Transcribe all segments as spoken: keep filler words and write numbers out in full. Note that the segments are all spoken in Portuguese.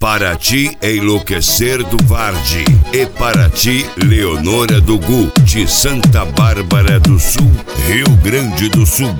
Para ti, Enlouquecer do Varde. E para ti, Leonora do Gu, de Santa Bárbara do Sul, Rio Grande do Sul.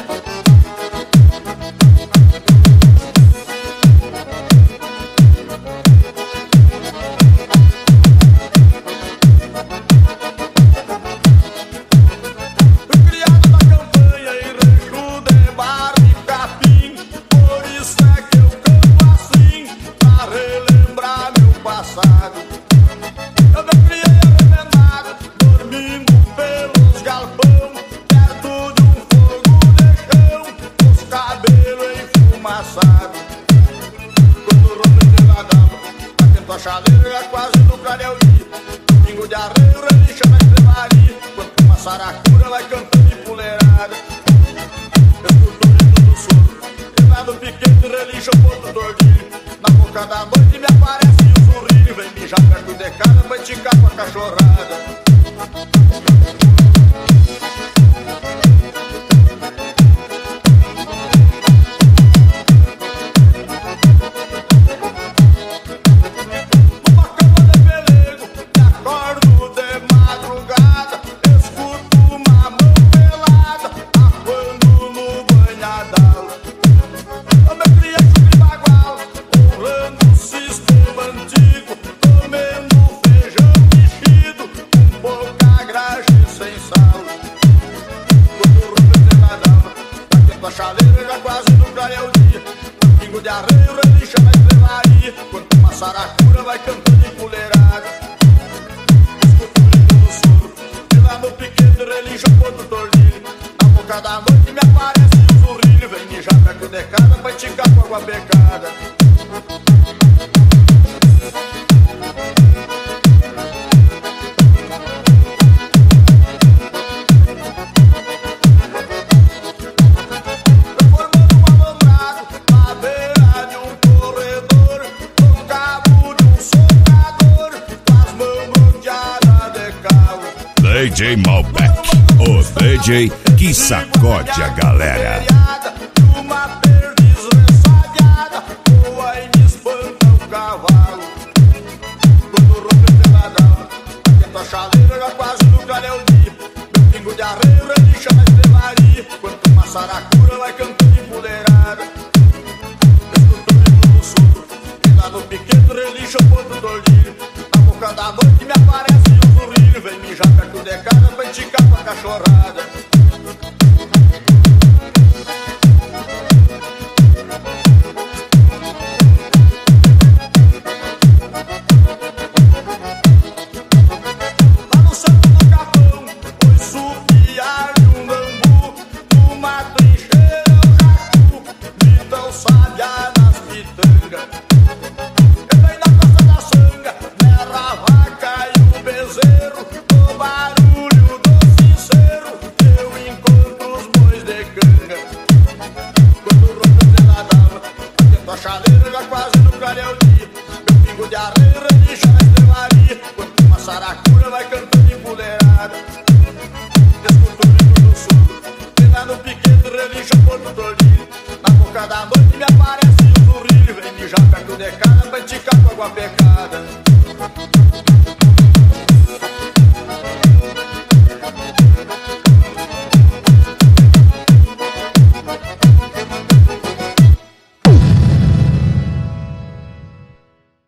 Eu me criei arremendado, dormindo pelos galpão, perto de um fogo de chão, os cabelos enfumaçados. Quando o rompe estrela atento a chaleira, é quase no Carelli. Pingo de arreio, relincha na estrevaria, quando uma saracura vai cantando empoleirada. Escuto o grito do soro, e lá no piquete relincha o ponto tordilho. Na boca da noite me aparece o zurrilho, vem mijar perto de casa, vai ticar com a cachorrada. A chaleira já quase no clareia o dia. Um pingo de arreio relincha na estrelaria, quando uma saracura vai cantando empoleirada. Escuto o grito do soro, e lá no piquete relincha o ponto tordilho. Na boca da noite me aparece o zurrilho, vem mijar perto de casa, vai ticar com água becada. D J Malbec, o D J que sacode a galera. Uma perdiz ressabiada, voa e me espanta o cavalo. Quando rompe estreladão, atento a chaleira, já quase no clareia o dia. Meu pingo de arreio relincha na estrelaria, quando uma saracura vai cantando empoleirada. Escuto o grito do soro, e lá no piquete relincha o ponto tordilho. Na boca da noite me aparece o zurrilho, vem mijar perto de casa, vai ticar com a cachorrada. Lá no centro do capão, oi supiar de um bambu, numa trincheira o jacu, então sabia nas pitangas. Eu venho na costa da sanga, merra a vaca e o bezerro, o barulho do sincero, eu encontro os bois de canga. Quando o rompe estreladão, atento a chaleira, já quase no clareia o dia. Meu pingo de arreio relincha na estrelaria, quando uma saracura vai cantando empoleirada. Escuto o grito do soro, e lá no piquete relincha o ponto tordilho. Na boca da noite me aparece o zurrilho, vem mijar perto de casa, vai ticar com água pecada.